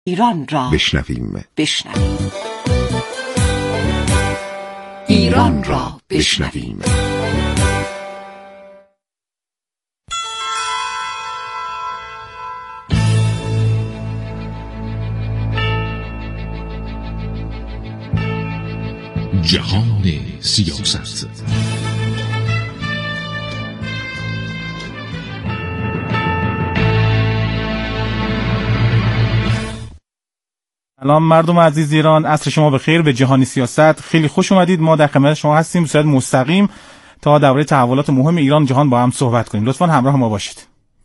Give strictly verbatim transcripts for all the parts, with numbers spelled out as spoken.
ایران را بشنویم. بشنویم. ایران را بشنویم. جهان سیاست. سلام مردم عزیز ایران، عصر شما بخیر. به جهان سیاست خیلی خوش اومدید. ما در خدمت شما هستیم به صورت مستقیم تا درباره تحولات مهم ایران جهان با هم صحبت کنیم. لطفاً همراه ما باشید.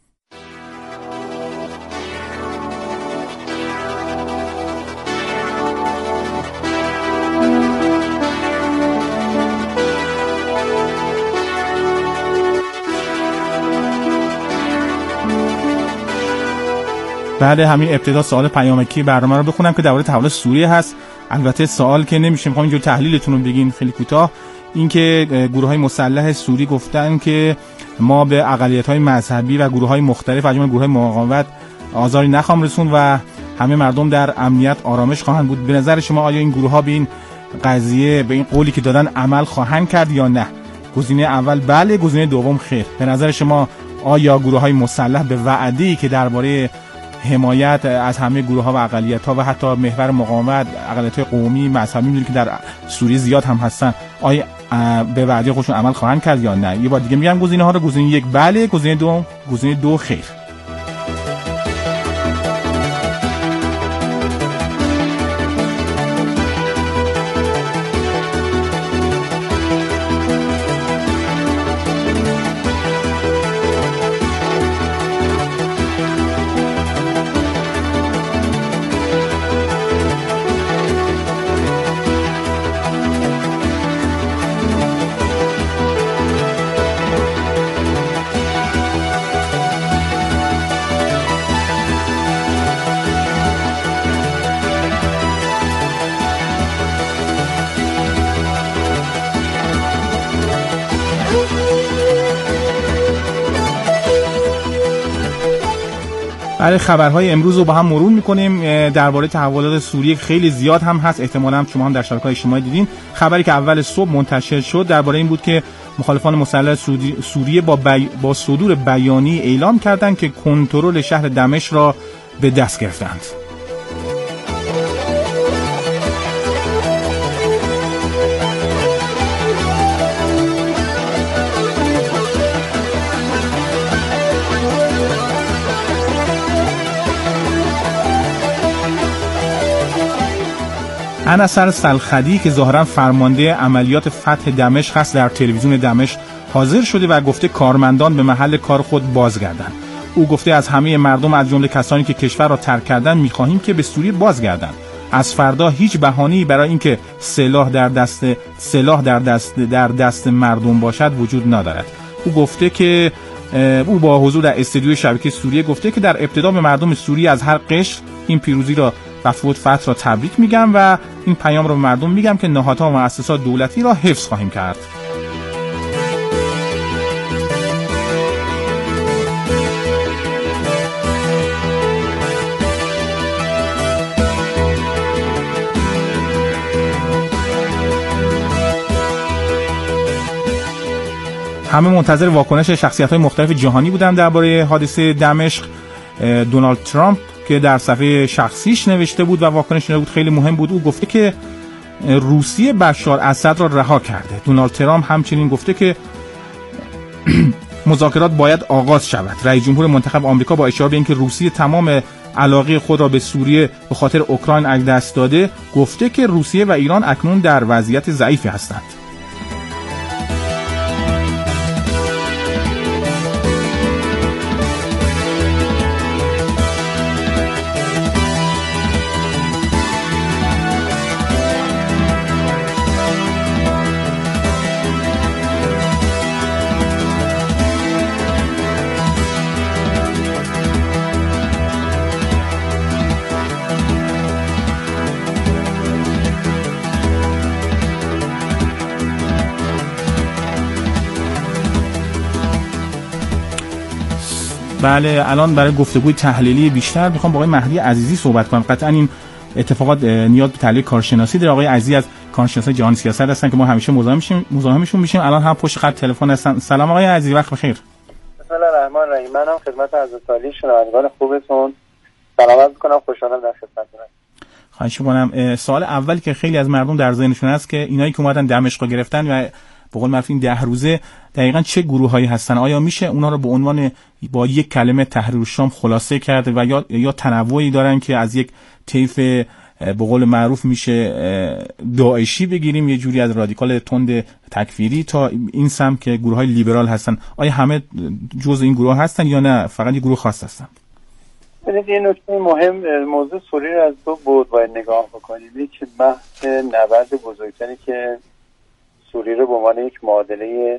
بعد همین ابتدا سوال پیامکی برنامه رو بخونم که درباره تحولات سوریه هست. البته سوال که نمیشه، میخوام اینجور تحلیلتون رو بگین خیلی کوتاه. این که گروه‌های مسلح سوری گفتن که ما به اقلیت‌های مذهبی و گروه‌های مختلف از جمله گروه‌های مقاومت آزاری نخواهم رسون و همه مردم در امنیت آرامش خواهند بود. به نظر شما آیا این گروه‌ها به این قضیه، به این قولی که دادن عمل خواهند کرد یا نه؟ گزینه اول بله، گزینه دوم خیر. به نظر شما آیا گروه‌های مسلح به وعده‌ای که درباره حمایت از همه گروه‌ها و اقلیت‌ها و حتی محور مقاومت، اقلیت‌های قومی مذهبی می‌دونید که در سوریه زیاد هم هستن، آیا به وعده خودشون عمل خواهند کرد یا نه؟ یه بار دیگه میگم گزینه‌ها رو. گزینه یک بله، گزینه دو گزینه دو خیر. برای خبرهای امروز رو با هم مرور میکنیم. درباره تحولات سوریه خیلی زیاد هم هست، احتمالاً شما هم در شبکه‌های اجتماعی دیدین. خبری که اول صبح منتشر شد درباره این بود که مخالفان مسلح سوریه با, بی... با صدور بیانیه اعلام کردند که کنترل شهر دمشق را به دست گرفتند. انصر سلخدی که ظاهرا فرمانده عملیات فتح دمشق هست در تلویزیون دمشق حاضر شده و گفته کارمندان به محل کار خود بازگردند. او گفته از همه مردم از جمله کسانی که کشور را ترک کردند می‌خواهیم که به سوریه بازگردند. از فردا هیچ بهانه‌ای برای اینکه سلاح در دست سلاح در دست در دست مردم باشد وجود ندارد. او گفته که او با حضور در استودیوی شبکه سوریه گفته که در ابتدا به مردم سوریه از هر قشر این پیروزی را و فوت فتح را تبریک میگم و این پیام را به مردم میگم که نهادها و مؤسسات دولتی را حفظ خواهیم کرد. همه منتظر واکنش شخصیت‌های مختلف جهانی بودن درباره حادثه دمشق. دونالد ترامپ که در صفحه شخصیش نوشته بود و واکنش نوشته بود خیلی مهم بود. او گفته که روسیه بشار اسد را رها کرده. دونالد ترامپ همچنین گفته که مذاکرات باید آغاز شود. رئیس جمهور منتخب آمریکا با اشاره به اینکه روسیه تمام علاقه خود را به سوریه به خاطر اوکراین از دست داده، گفته که روسیه و ایران اکنون در وضعیت ضعیفی هستند. بله، الان برای گفتگوی تحلیلی بیشتر میخوام با آقای مهدی عزیزی صحبت کنم. قطعا این اتفاقات نیاز به تحلیل کارشناسی داره. آقای عزیزی از کارشناسای جهان سیاست هستن که ما همیشه مزاحم میشیم مزاحمشون میشیم. الان هم پشت خط تلفن هستن. سلام آقای عزیزی، وقت بخیر. بسم الله الرحمن الرحیم. منم خدمت عزیزتالی شنوندگان خوبتون سلام میکنم، خوشحالم در خدمتتونم. خواهش می‌کنم. سوال اولی که خیلی از مردم در ذهنشون هست که اینایی که اومدن دمشق گرفتن و به قول معروف این ده روزه دقیقاً چه گروه‌هایی هستن؟ آیا میشه اونها رو به عنوان با یک کلمه تحریر الشام خلاصه کرد و یا یا تنوعی دارن که از یک طیف به قول معروف میشه داعشی بگیریم، یه جوری از رادیکال تند تکفیری تا این سمت که گروه‌های لیبرال هستن؟ آیا همه جزء این گروه هستن یا نه فقط یه گروه خاص هستن؟ ببینید یه نکته مهم، موضوع سوریه رو از دو بعد باید نگاه بکنیم. یک بحث نبرد بزرگتری که سوریه رو به عنوان یک معادله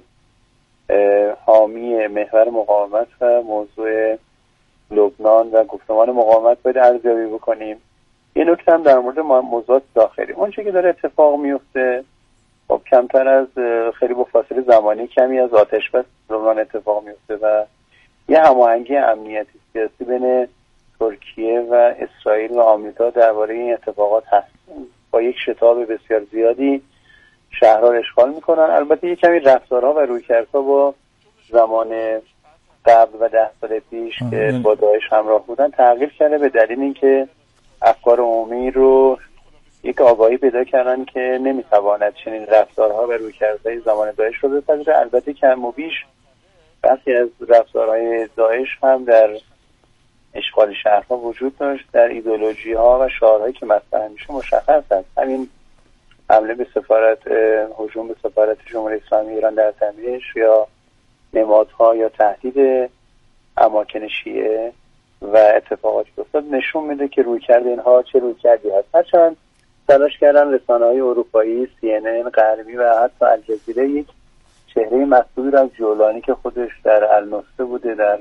حامی محور مقاومت و موضوع لبنان و گفتمان مقاومت باید ارزیابی بکنیم. یه نکته هم در مورد موضوعات داخلی، اون چیزی که داره اتفاق میفته خب کمتر از خیلی با فاصله زمانی کمی از آتش بس لبنان اتفاق میفته و یه هماهنگی امنیتی سیاسی بین ترکیه و اسرائیل و آمریکا درباره این اتفاقات هست. با یک شتاب بسیار زیادی شهرها رو اشغال میکنن. البته یک کمی رفتارها و رویکردها با زمان قبل و ده سال پیش که با داعش همراه بودن تغییر کرده، به دلیل اینکه افکار عمومی رو یک آگاهی پیدا کردن که نمیتواند چنین رفتارها و رویکردهای زمان داعش رو بپذیره. البته کم و بیش برخی از رفتارهای داعش هم در اشغال شهرها وجود داشت، در ایدئولوژی ها و شعارهایی که مطرح میشه مشخص است. همین حمله به سفارت، هجوم به سفارت جمهوری اسلامی ایران در دمشق یا نمادها یا تهدید اماکن شیعه و اتفاقاتی که افتاد نشون میده که رویکرد اینها چه رویکردی هست. هرچند تلاش کردن رسانه‌های اروپایی، سی ان ان غربی و حتی الجزیره یک چهره مطلوبی را از جولانی که خودش در النصره بوده، در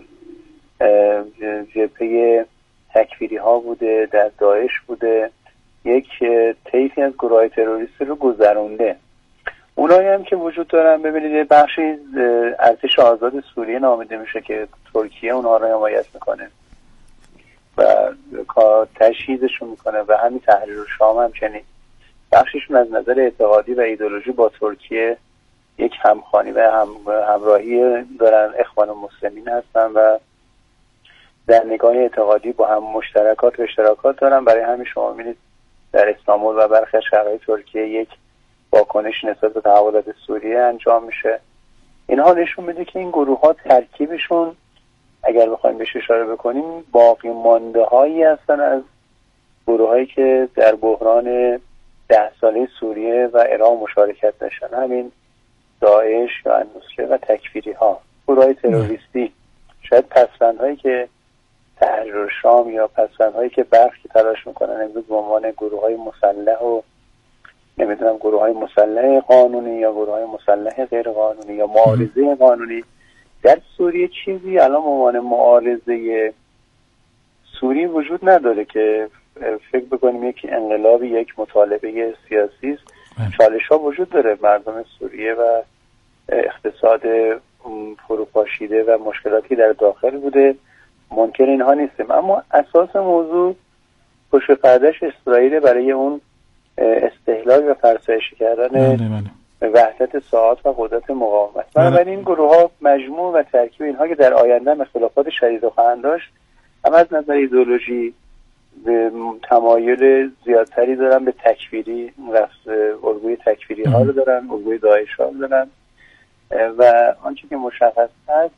جبهه تکفیری ها بوده، در داعش بوده، یک طیفی از گروه تروریستی رو گذرونده. اونایی هم که وجود دارن، ببینید بخشی ارتش آزاد سوریه نامیده میشه که ترکیه اونها رو حمایت میکنه و تشییدشون میکنه و همین تحریر الشام هم چنین. بخشیشون از نظر اعتقادی و ایدئولوژی با ترکیه یک همخوانی و هم همراهی دارن، اخوان المسلمین هستن و در نگاه اعتقادی با هم مشترکات و اشتراکات دارن. برای همین شما می‌بینید در استانبول و برخی از شهرهای ترکیه یک واکنش نسبت به تحولات سوریه انجام میشه. اینها نشون میده که این گروه ها ترکیبشون اگر بخوایم بهش اشاره بکنیم باقی مانده هایی هستن از گروه هایی که در بحران ده ساله سوریه و عراق مشارکت داشتن، همین داعش یا النصره و تکفیری ها، گروه های تروریستی. شاید پسوندهایی که تحریر الشام یا پسوندهایی که برخی تلاش میکنن امروز به عنوان گروه های مسلح و نمیدونم گروه های مسلح قانونی یا گروه های مسلح غیر قانونی یا معارضه قانونی در سوریه، چیزی الان به عنوان معارضه سوریه وجود نداره که فکر بکنیم یک انقلابی، یک مطالبه سیاسی است. چالش ها وجود داره، مردم سوریه و اقتصاد فروپاشیده و مشکلاتی در داخل بوده، منکر اینها نیستیم، اما اساس موضوع پشت پردهش اسرائیل برای اون استحلال و فرسایشی کردن وحدت ساعات و قدرت مقاومت. بنابراین این گروه ها مجموع و ترکیب اینها که در آینده اختلافات شدید رو خواهند داشت، اما از نظر ایدئولوژی تمایل زیادتری دارن به تکفیری، الگوی تکفیری ها رو دارن، الگوی داعش ها رو دارن و آنچه که مشخص هست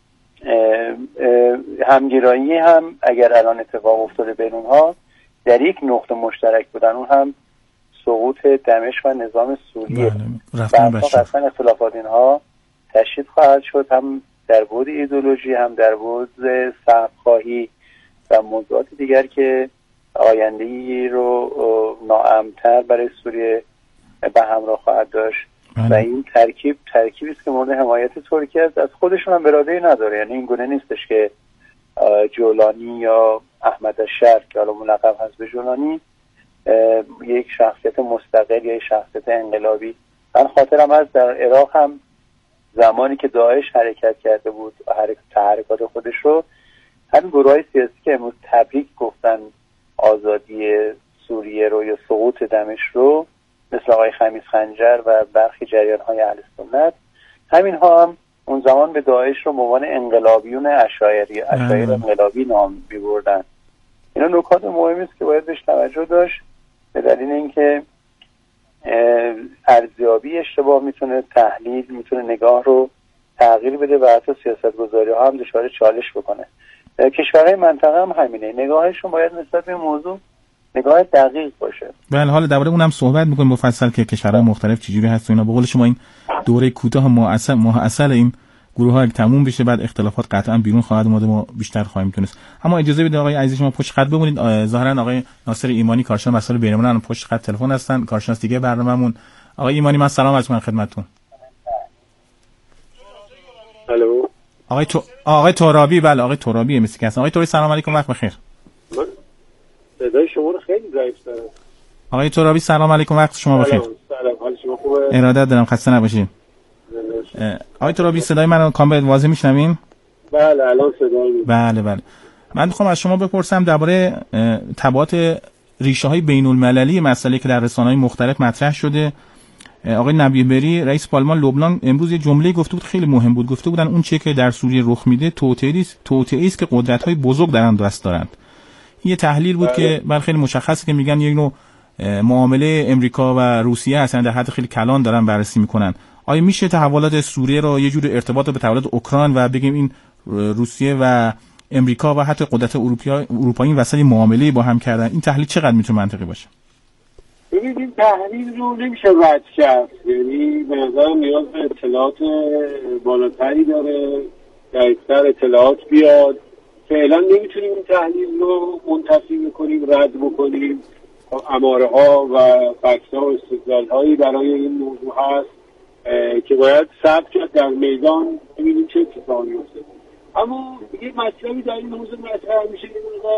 همگرایی هم اگر الان اتفاق افتاده بین اونها در یک نقطه مشترک بودن، اون هم سقوط دمشق و نظام سوریه. بعد اصلا اختلافات اینها تشدید خواهد شد، هم در بعد ایدئولوژی هم در بعد صبرخواهی و موضوعات دیگر که آینده‌ای رو ناامن‌تر برای سوریه به همراه خواهد داشت. و این ترکیب ترکیبی است که مورد حمایت ترکیه است. از خودشون هم برادری نداره، یعنی این گونه نیستش که جولانی یا احمد الشر که حالا ملقب هست به جولانی یک شخصیت مستقل یا یک شخصیت انقلابی. من خاطرم از در عراق هم زمانی که داعش حرکت کرده بود، حرکت تحرکات خودش رو همین گروه‌های سیاسی که امروز تبریک گفتن آزادی سوریه رو یا سقوط دمشق رو، مثل آقای خمیس خنجر و برخی جریان‌های اهل سنت، همین ها هم اون زمان به داعش رو به عنوان انقلابیون اشاعری اشاعر انقلابی نام می‌بردن. اینا نکات مهمی است که باید بهش توجه داشت، به دلیل اینکه ارزیابی اشتباه میتونه تحلیل میتونه نگاه رو تغییر بده و حتی سیاستگذاری ها هم دچار چالش بکنه. کشورهای منطقه هم همینه، نگاهشون باید نسبت به موضوع نگاه دقیق باشه. بله، حالا درباره اونم صحبت می‌کنیم مفصل که کشورهای مختلف چجوری هست و اینا. به قول شما این دوره کوتاه مؤثر مؤثر این گروه‌ها تموم بشه، بعد اختلافات قطعا بیرون خواهد اومد، ما بیشتر خواهیم تونست. اما اجازه بدید آقای عزیز شما پشت خط بمونید. ظاهرا آقای ناصر ایمانی کارشناس مسائل بین‌الملل پشت خط تلفن هستن، کارشناس دیگه برنامه‌مون. آقای ایمانی من سلام عرض می‌کنم خدمتتون. الو آقای تو... آقای ترابی. بله آقای ترابی مثل که هستن. آقای ترابی سلام علیکم، وقت بخیر. من صدای شما رو خیلی ضعیف دارم. آقای ترابی سلام علیکم، وقت شما بخیر. سلام، حال شما خوبه؟ ارادت دارم، خسته نباشید. آقای ترابی صدای منو کامل واضح میشنوین؟ بله الان صدای میاد. بله بله. من میخوام از شما بپرسم درباره تبعات ریشه‌های بین‌المللی مسئله که در رسانه‌های مختلف مطرح شده. آقای نبیه‌بری رئیس پارلمان لبنان امروز یه جمله گفته بود خیلی مهم بود. گفته بودن اون چه که در سوریه رخ میده توطئه‌ای است، توطئه‌ای است که قدرت‌های بزرگ در آن دست دارند. یه تحلیل بود بله. که بر خیلی مشخصه که میگن یک نوع معامله امریکا و روسیه هستن، در حد خیلی کلان دارن بررسی میکنن. آیا میشه تحولات سوریه رو یه جور ارتباط به تحولات اوکراین و بگیم این روسیه و امریکا و حتی قدرت اروپایی اروپایی وسط معامله با هم کردن؟ این تحلیل چقدر میتونه منطقی باشه؟ ببینید این تحلیل رو نمیشه رد کرد، یعنی به نظر نیاز به اطلاعات بالاتری داره، دقیق‌تر اطلاعات بیاد. فعلا نمیتونیم این تحلیل رو منتفی بکنیم، رد بکنیم. اماره ها و فکت ها و استدلال هایی برای این موضوع هست که باید ثبت کرد در میدان ببینیم چه اتفاقی افتاده. اما یه مطلبی در این موضوع مطرح میشه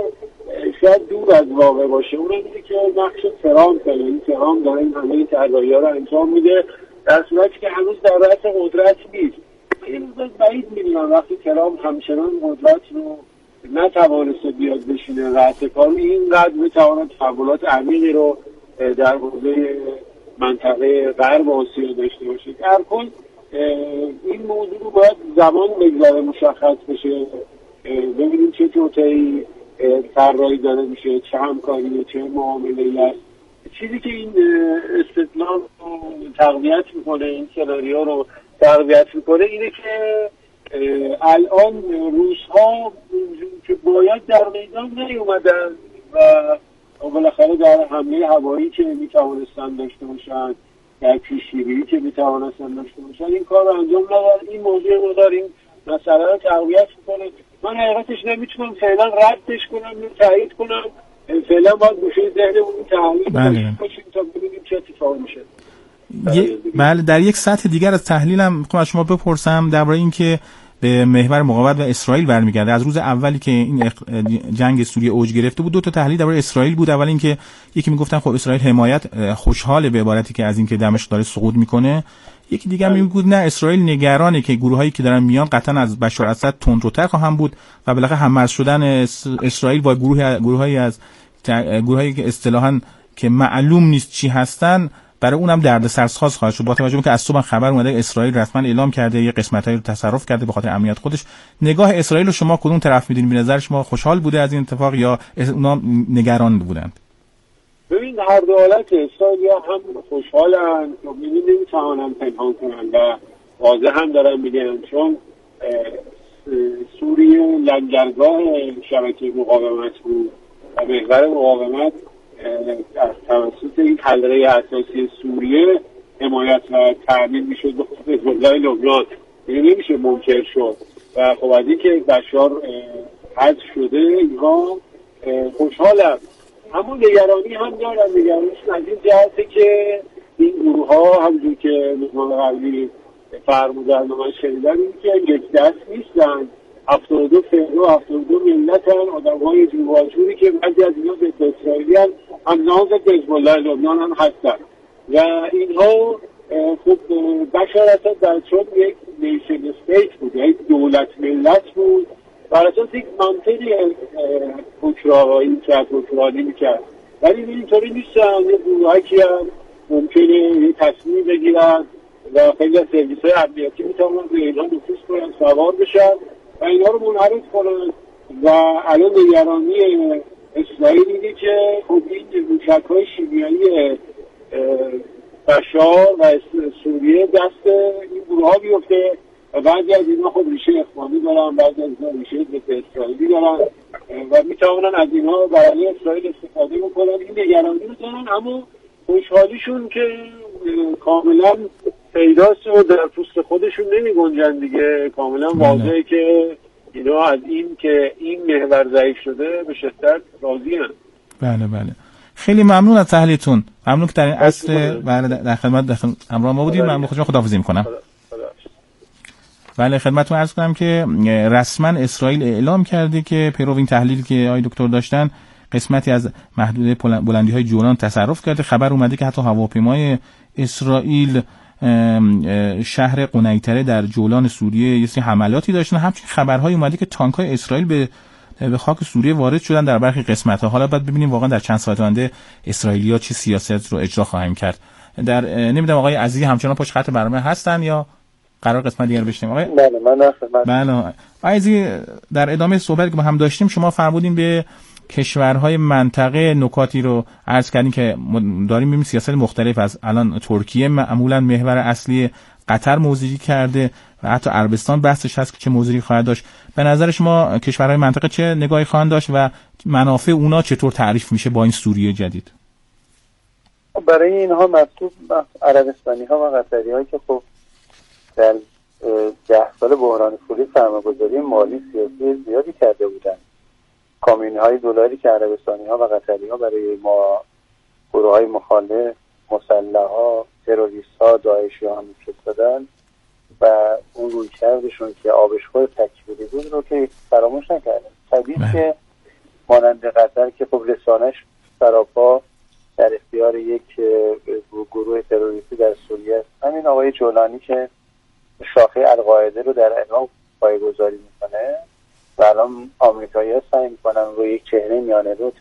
که شاید دور از واقع باشه، اون اینه که نقش ترامپ داره. این ترامپ داره این همه طراحی‌ها رو انجام میده در صورتی که هنوز در رأس قدرت نیست. این روز بعید میدونم وقتی ترامپ همچنان قدرت رو نتوانسته بیاد بشینه رأس کار، اینقدر بتواند تحولات عمیقی رو در حوزه منطقه غرب آسیا داشته باشه. در کل این موضوع رو باید زمان بگذاره مشخص بشه، ببینیم چه توطئه‌ای طراحی داره میشه، چه همکاری، چه معامله‌ای هست. چیزی که این استدلال رو تقویت میکنه، این سناریو رو تقویت میکنه اینه که الان روس‌ها که باید در میدان نیومدن و بالاخره در حمله هوایی که میتوانستن داشته باشن، در پیشگیری که میتوانستن داشته باشن، این کار رو انجام ندادن. این موضوع رو داریم مسئله رو تقویت میکنه. من حقیقتش نمیتونم فعلا ردش کنم یا تایید کنم، فعلا باید گوشه ذهنمون تحلیل کنیم تا ببینیم چه اتفاقی میشه. بله، در یک سطح دیگر از تحلیلم میخوام از شما بپرسم درباره این که به محور مقاومت و اسرائیل برمیگرده. از روز اولی که این جنگ سوریه اوج گرفته بود دو تا تحلیل درباره اسرائیل بود. اول اینکه یکی میگفتن خب اسرائیل حمایت خوشحاله به عبارتی که از اینکه دمشق داره سقوط میکنه، یکی دیگه هم میگفت نه اسرائیل نگرانه که گروهایی که دارن میان قطعا از بشار اسد تندروتر خواهند بود و بالاخره هم‌مرز شدن اسرائیل با گروه گروهایی از گروهایی که اصطلاحاً که معلوم نیست چی هستن برای اونم دردسرساز خواهد شد. با توجه به که از صبح خبر اومده اسرائیل رسما اعلام کرده یه قسمتایی رو تصرف کرده به خاطر امنیت خودش. نگاه اسرائیل رو شما کدوم طرف میدین؟ به نظر شما خوشحال بوده از این اتفاق یا اونا نگران بودند؟ ببین هر دو حالت اسرائیل هم خوشحالن، یعنی نمیتوانن پنهان کنن و واضح هم دارن میگن، چون سوریه لنگرگاه شبکه مقاومت بود و محور مقاومت از توسط این حلقه اساسی سوریه حمایت و تأمین میشد به حزب الله لبنان. یعنی نمیشه منکر شد و خب از این که بشار حذف شده اینها خوشحالم. اما نگرانی هم دارن. نگرانیش از این جهته که این گروه ها همونجور که مهمان قبلی فرمودن و من شنیدم این که یک دست نیستن، هفتاد و دو فرد و هفتاد و دو ملت هم آدم های جوری که بعضی از اینا ضد اسرائیلی هم همزمان ضد حزب الله لبنان هم هستن و اینها خب بشار اسد در چون یک نیشن استیت بود، یک دولت ملت بود بر اساس یک منطقی حکمرانی کرد حکمرانی میکرد، ولی اینطوری نیستن. یه گروهایی که ممکنه یه تصمیم بگیرن و خیلی از سرویس های امنیتی میتونن به اینها نفوذ کنن، سوار بشن و اینها رو منحرف کنن. و الان نگرانی اسرائیل اینه که خب این موشک های شیمیایی بشار و سوریه دست این گروه ها بیفته و بعضی از اینها خب ریشه اخوانی دارن، بعضی از اینها ریشه ضد اسرائیلی دارن و میتونن از اینها برای اسرائیل استفاده بکنن. این نگرانی رو دارن، اما خوشحالیشون که کاملا پیداست و در پوست خودشون نمی گنجن دیگه. کاملا واضحه که اینا از این که این محور ضعیف شده به شدت راضی هستند. بله بله، خیلی ممنون از تحلیلتون. ممنون که در این عصر بله در خدمت در همراه ما بودید. من خودم خداحافظی میکنم. بله خدمتتون عرض کنم که رسما اسرائیل اعلام کرده که پیرو این تحلیلی که آقای دکتر داشتن قسمتی از محدوده بلندی‌های جولان تصرف کرده. خبر اومده که حتی هواپیمای اسرائیل شهر قنیطره در جولان سوریه یه سری حملاتی داشتن. همچنین خبرهای اومده که تانک‌های اسرائیل به به خاک سوریه وارد شدن در برخی قسمت‌ها. حالا باید ببینیم واقعا در چند ساعت آینده اسرائیلی‌ها چه سیاست رو اجرا خواهند کرد. در نمیدونم آقای عزیزی همچنان پشت خط برنامه هستن یا قرار قسمت دیگر بشنیم؟ آقای بله من خدمت. بله عزیزی، در ادامه صحبتی که با هم داشتیم شما فرمودین به کشورهای منطقه نکاتی رو عرض کردین که داریم می‌بینیم سیاست مختلف از الان ترکیه معمولا محور اصلی، قطر موضوعی کرده و حتی عربستان بحثش هست که چه موضوعی خواهد داشت. به نظر شما کشورهای منطقه چه نگاهی خواهند داشت و منافع اونا چطور تعریف میشه با این سوریه جدید؟ برای اینها مطلوب عربستانی ها و قطری هایی که خب در ده سال بحران سوریه سرمایه‌گذاری مالی سیاسی زیادی کرده بودند. کامیون های دلاری که عربستانی ها و قطری ها برای ما گروه های مخالف، مسلح ها، تروریست ها، داعشی ها میفرستادن و اون روی کردشون که آبشخور تکفیری بود رو که فراموش نکردن. طبیعی که مانند قطر که خب رسانش سراپا در اختیار یک گروه تروریستی در سوریه است. همین آقای جولانی که شاخه القاعده رو در عراق پایه‌گذاری میکنه و الان آمریکایی‌ها سعی میکنن رو یک چهره میانه رو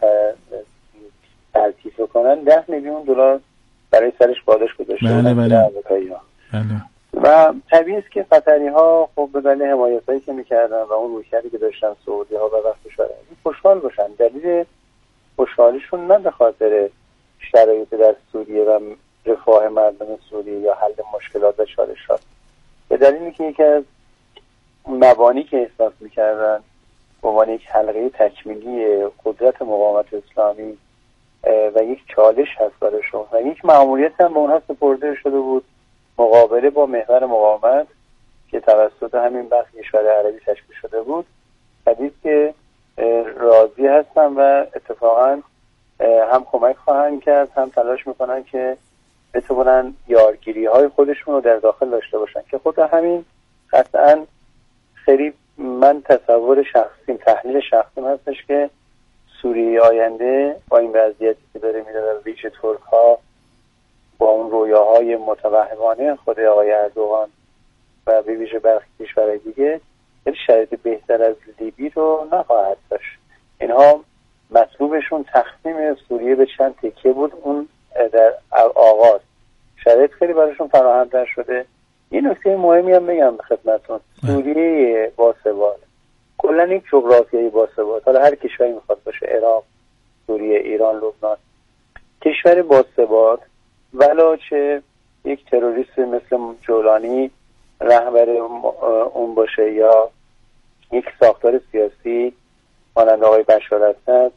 ترتیب کنن. ده میلیون دلار برای سرش پاداش گذاشته بله بله. آمریکایی‌ها. بله. و طبیعی است که قطری‌ها خب به دلیل حمایتایی که میکردن و اون رویکردی که داشتن سعودی‌ها و وقت شورای خوشحال باشن. دلیل خوشحالیشون نه به خاطر شرایط در سوریه و رفاه مردم سوریه یا حل مشکلات و چالشات، به دلیلی که یکی از مبانی که احساس میکردن به عنوان یک حلقه تکمیلی قدرت مقاومت اسلامی و یک چالش هست براشون و یک مأموریت هم به اونها سپرده شده بود، مقابله با محور مقاومت که توسط همین بخش کشور عربی تشکیل شده بود. حدیث که راضی هستن و اتفاقا هم کمک خواهند کرد، هم تلاش میکنن که بتونن یارگیری های خودشون رو در داخل داشته باشن که خود همین قطعا خیلی من تصور شخصیم تحلیل شخصیم هستش که سوریه آینده با این وضعیتی که داره میره در ریش ترک ها با اون رویاهای متوهمانه خود آقای اردوغان و به ویژه برخی کشورهای دیگه خیلی شرایط بهتر از لیبی رو نخواهد داشت. اینها مطلوبشون تقسیم سوریه به چند تکه بود. اون در آغاز شرایط خیلی براشون فراهم‌تر شده. یه نکته مهمی هم بگم به خدمتتون، سوریه باثبات، کلا یک جغرافیایی باثبات، حالا هر کشوری میخواد باشه، عراق، سوریه، ایران، لبنان، کشور باثبات ولو چه یک تروریست مثل جولانی رهبر اون باشه یا یک ساختار سیاسی مانند آقای بشار الاسد،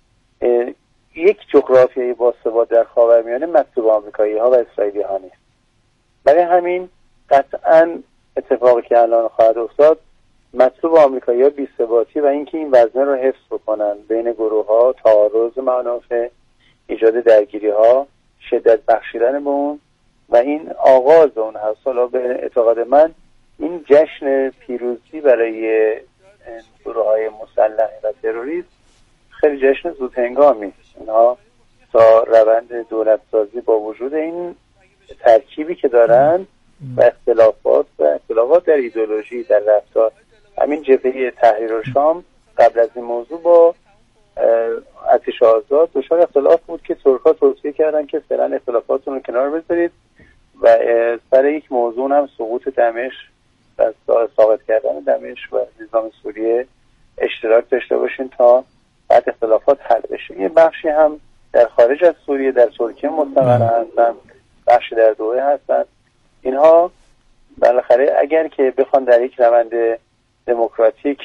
یک جغرافیایی باثبات در خاورمیانه مطلوب آمریکایی ها و اسرائیلی ها نیست. برای همین قطعا اتفاقی که الان خواهد افتاد مطلوب آمریکایی ها بی‌ثباتی و اینکه این وزنه رو حفظ بکنن بین گروه ها، تعارض منافع، ایجاد درگیری ها، شدت بخشیدن به اون و این آغاز اون هست. حالا به اعتقاد من این جشن پیروزی برای گروه های مسلح و تروریست خیلی جشن زودهنگامی است. اینها تا روند دولت سازی با وجود این ترکیبی که دارن و اختلافات و اختلافات در ایدئولوژی، در رفتار همین جبهه تحریر الشام قبل از این موضوع با ارتش آزاد دچار اختلاف بود که ترک‌ها توصیه کردن که فعلا اختلافاتون رو کنار بذارید و سر یک موضوع هم سقوط دمشق و ثابت کردن دمشق و نظام سوریه اشتراک داشته باشین تا بعد اختلافات حل بشه. یه بخشی هم در خارج از سوریه در ترکیه مستقر هستن، بخشی در دوحه هستن. اینها بالاخره اگر که بخوان در یک روند دموکراتیک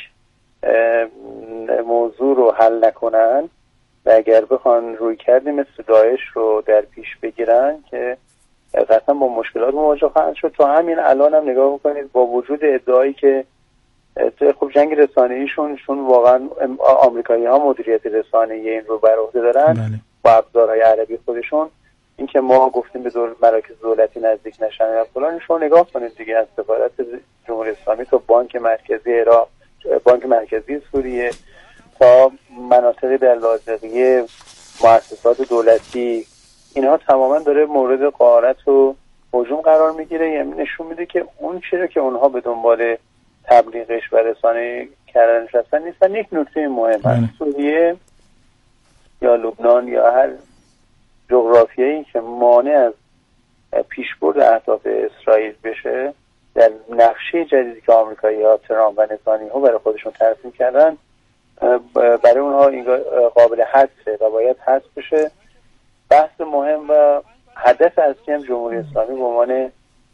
موضوع رو حل نکنن و اگر بخوان روی کردی مثل داعش رو در پیش بگیرن که قطعا با مشکلات مواجه خواهند شد. تا همین الان هم نگاه بکنید با وجود ادعایی که خب جنگ رسانه‌ایشون شون واقعا آمریکایی ها مدیریت رسانه‌ای این رو بر عهده دارن بله. با ابزارهای عربی خودشون، اینکه ما گفتیم به دور مراکز دولتی نزدیک نشن یا فلان، شما نگاه کنید دیگه از سفارت جمهوری اسلامی تا بانک مرکزی عراق، بانک مرکزی سوریه تا مناطق در لاذقیه، مؤسسات دولتی، اینها تماما داره مورد غارت و هجوم قرار میگیره. یعنی نشون میده که اون چیزی که اونها به دنبال تبلیغش و رسانه کردنش هستن نیستن. یک نکته مهم هست، سوریه یا لبنان یا هر جغرافیایی که مانع از پیشبرد اهداف اسرائیل بشه در نقشه جدیدی که آمریکایی‌ها ترامپ و نتانیاهو برای خودشون ترسیم کردن برای اونها قابل حذفه و باید حذف بشه. بحث مهم و هدف اصلی هم جمهوری اسلامی به عنوان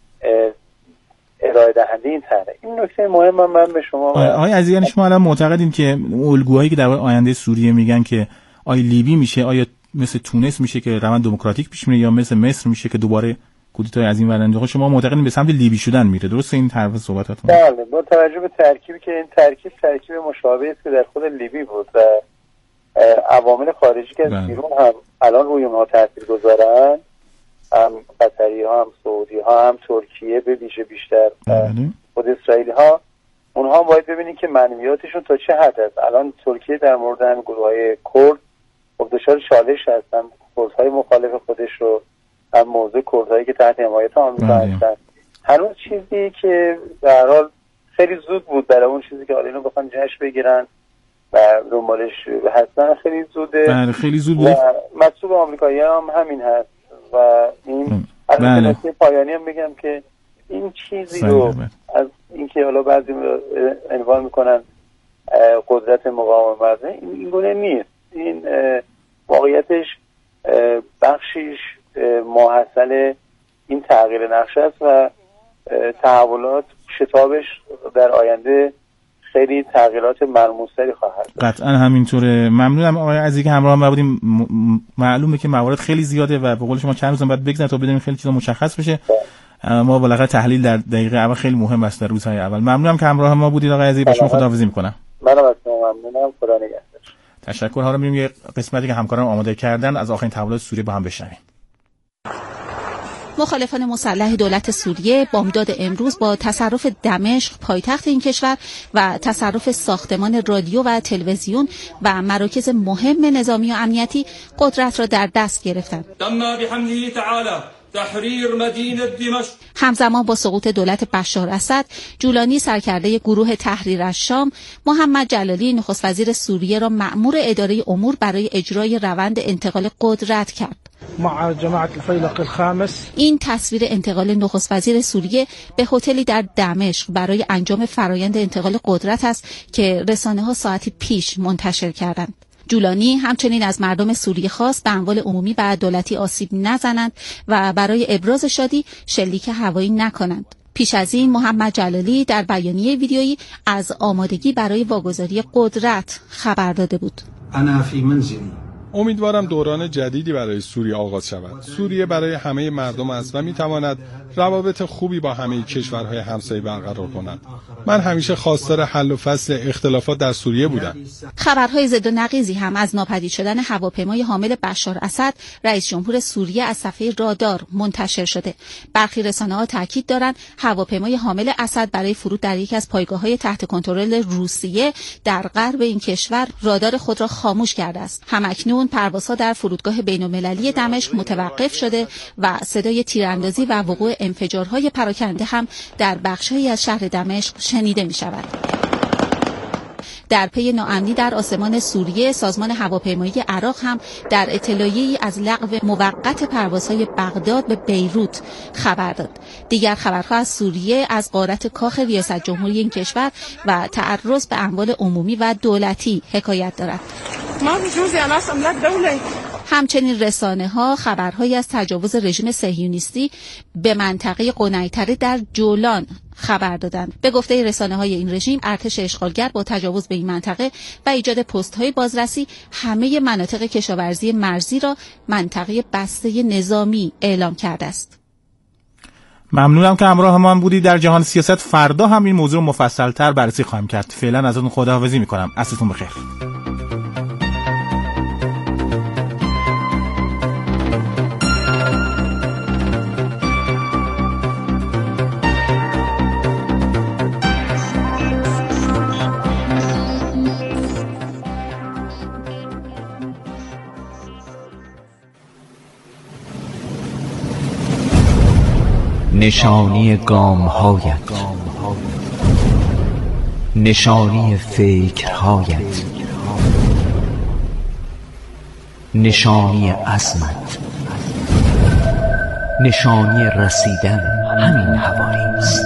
ارائه دهنده این طرح. این نکته مهم هم من به شما آقای عزیزی، شما الان معتقدین که الگوهایی که در آینده سوریه میگن که آیا لیبی میشه، آیا مثل تونس میشه که روند دموکراتیک پیش میره، یا مثل مصر میشه که دوباره کودتای از این ورنده، شما معتقدین به سمت لیبی شدن میره؟ درسته این طرف صحبتاتون؟ بله، با توجه به ترکیبی که این ترکیب ترکیب مشابهی است که در خود لیبی بود و عوامل خارجی که از بیرون هم الان روی ما تاثیر گذارن، هم قطری ها، هم سعودی ها، هم ترکیه به ویژه بیشتر خود اسرائیلی ها، اونها باید ببینید که معنویاتشون تا چه حد است. الان ترکیه در مورد هم گروه های کرد خب دچار چالش هستن، کردهای مخالف خودش رو، هم موضوع کردهایی که تحت حمایت آمریکا هستن. هنوز چیزی که به هر حال خیلی زود بود برای اون چیزی که حالا اینو بخوان جشن بگیرن و دنبالش هستن، خیلی زوده. بله خیلی زود بود. و مطلوب آمریکایی هم همین هست و این از نکته پایانی هم بگم که این چیزی رو از اینکه حالا بعضی عنوان میکنن قدرت مقاومت، این گونه نیست. این واقعیتش بخشیش ماحصل این تغییر نقشه است و تحولات شتابش در آینده خیلی تغییرات ملموس‌تری خواهد داشت. قطعا همینطوره. ممنونم آقای عزیزی که همراه ما بودیم. معلومه که موارد خیلی زیاده و به قول شما چند روز بعد بگذره تا بدونیم خیلی چیزا مشخص بشه. ما بالاخره تحلیل در دقیقه اول خیلی مهم است در روزهای اول. ممنونم که همراه ما بودید آقای عزیزی. با شما خداحافظی می‌کنم. منم از شما ممنونم. خدا نگهدار. تشکر. حالا میریم یه قسمتی که همکاران آماده کردن از آخرین تحولات سوریه با هم بشنویم. مخالفان مسلح دولت سوریه بامداد امروز با تصرف دمشق پایتخت این کشور و تصرف ساختمان رادیو و تلویزیون و مراکز مهم نظامی و امنیتی قدرت را در دست گرفتند. تم بحمده تعالی تحریر مدینه دمشق. همزمان با سقوط دولت بشار اسد، جولانی سرکرده گروه تحریر الشام محمد جلالی نخست وزیر سوریه را مأمور اداره امور برای اجرای روند انتقال قدرت کرد. مع جماعت الفیلق الخامس. این تصویر انتقال نخست وزیر سوریه به هتلی در دمشق برای انجام فرایند انتقال قدرت است که رسانه‌ها ساعتی پیش منتشر کردند. جولانی همچنین از مردم سوریه خواست به اموال عمومی و دولتی آسیب نزنند و برای ابراز شادی شلیک هوایی نکنند. پیش از این محمد جلالی در بیانیه ویدیویی از آمادگی برای واگذاری قدرت خبر داده بود. انا فی منزلی. امیدوارم دوران جدیدی برای سوریه آغاز شود. سوریه برای همه مردم است و میتواند روابط خوبی با همه کشورهای همسایه برقرار کند. من همیشه خواستار حل و فصل اختلافات در سوریه بودم. خبرهای ضد و نقیضی هم از ناپدید شدن هواپیمای حامل بشار اسد رئیس جمهور سوریه از صفحه رادار منتشر شده. برخی رسانه‌ها تاکید دارند هواپیمای حامل اسد برای فرود در یکی از پایگاه‌های تحت کنترل روسیه در غرب این کشور رادار خود را خاموش کرده است. همکنون پروازها در فرودگاه بین‌المللی دمشق متوقف شده و صدای تیراندازی و وقوع انفجارهای پراکنده هم در بخش‌هایی از شهر دمشق شنیده می‌شود. در پی ناامنی در آسمان سوریه، سازمان هواپیمایی عراق هم در اطلاعیه‌ای از لغو موقت پروازهای بغداد به بیروت خبر داد. دیگر خبرها از سوریه از غارت کاخ ریاست جمهوری این کشور و تعرض به اموال عمومی و دولتی حکایت دارد. همچنین رسانه ها خبرهایی از تجاوز رژیم صهیونیستی به منطقه قنیطره در جولان خبر دادند. به گفته رسانه های این رژیم، ارتش اشغالگر با تجاوز به این منطقه و ایجاد پست های بازرسی همه مناطق کشاورزی مرزی را منطقه بسته نظامی اعلام کرده است. ممنونم که همراه ما بودید. در جهان سیاست فردا هم این موضوع مفصل تر بررسی خواهیم کرد. فعلا ازتون خداحافظی میکنم. عصرتون بخیر. نشانی گام هایت، نشانی فکرهایت، نشانی عزمت، نشانی رسیدن همین هوایی است.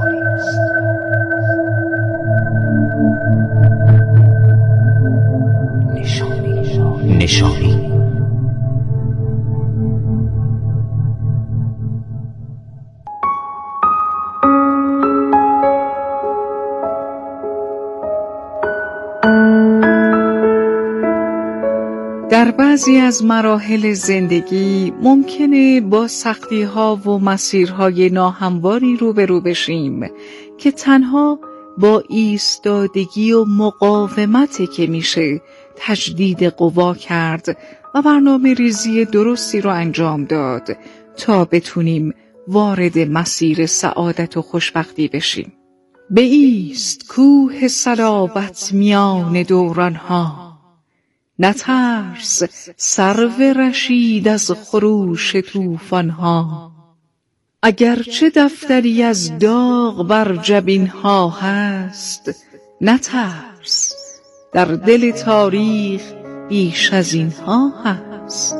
نشانی نشانی در بعضی از مراحل زندگی ممکنه با سختی‌ها و مسیرهای ناهمواری روبرو بشیم که تنها با ایستادگی و مقاومت که میشه تجدید قوا کرد و برنامه ریزی درستی رو انجام داد تا بتونیم وارد مسیر سعادت و خوشبختی بشیم. بایست کوه صلابت میان دورانها، نترس سرو رشید از خروش طوفان‌ها. اگرچه دفتری از داغ بر جبین‌ها هست، نترس در دل تاریخ بیش از اینها هست.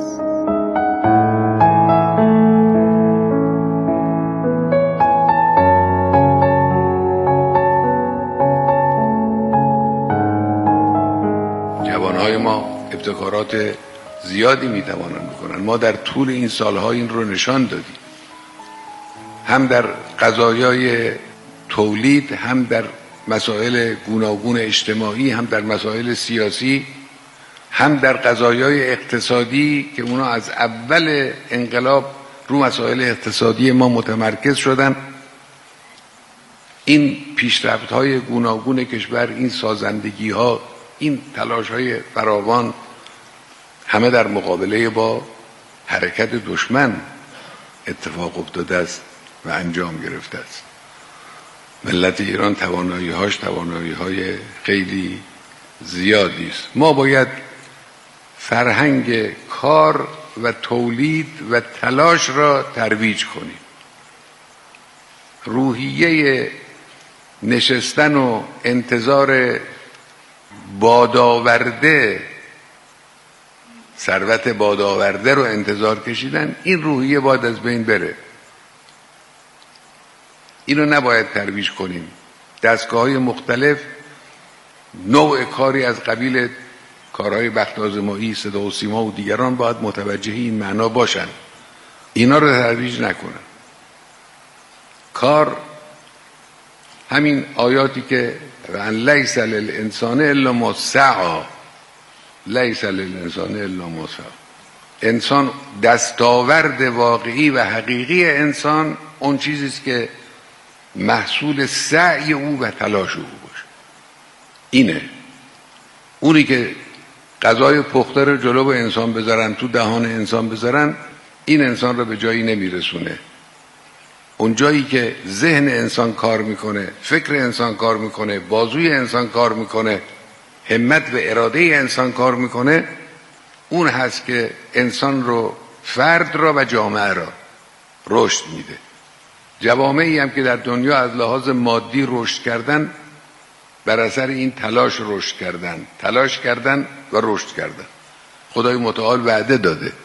جوانهای ما ابتکارات زیادی میتوانند بکنن. ما در طول این سالها این رو نشان دادیم، هم در قضایای تولید، هم در مسائل گوناگون اجتماعی، هم در مسائل سیاسی، هم در قضایای اقتصادی که اونا از اول انقلاب رو مسائل اقتصادی ما متمرکز شدن. این پیشرفت‌های گوناگون کشور، این سازندگی‌ها، این تلاش‌های فراوان همه در مقابله با حرکت دشمن اتفاق افتاده است و انجام گرفته است. ملت ایران توانایی‌هاش توانایی‌های خیلی زیادی است. ما باید فرهنگ کار و تولید و تلاش را ترویج کنیم. روحیه نشستن و انتظار بادآورده، ثروت بادآورده رو انتظار کشیدن، این روحیه باید از بین بره. اینو نباید ترویج کنیم. دستگاه‌های مختلف نوع کاری از قبیل کارهای بخت آزمایی، صدا و سیما و دیگران باید متوجه این معنا باشن، اینا رو ترویج نکنن. کار همین آیاتی که وان لیس للانسان الا ما سعی، لیس للانسان الا ما سعی، انسان دستاورد واقعی و حقیقی انسان اون چیزی است که محصول سعی او و تلاش او باشه. اینه اونی که غذای پخته رو جلو انسان بذارن، تو دهان انسان بذارن، این انسان رو به جایی نمیرسونه. اون جایی که ذهن انسان کار میکنه، فکر انسان کار میکنه، بازوی انسان کار میکنه، همت و اراده انسان کار میکنه، اون هست که انسان رو، فرد را و جامعه را رشد میده. جوامعی هم که در دنیا از لحاظ مادی رشد کردن بر اثر این تلاش رشد کردن، تلاش کردن و رشد کردن. خدای متعال وعده داده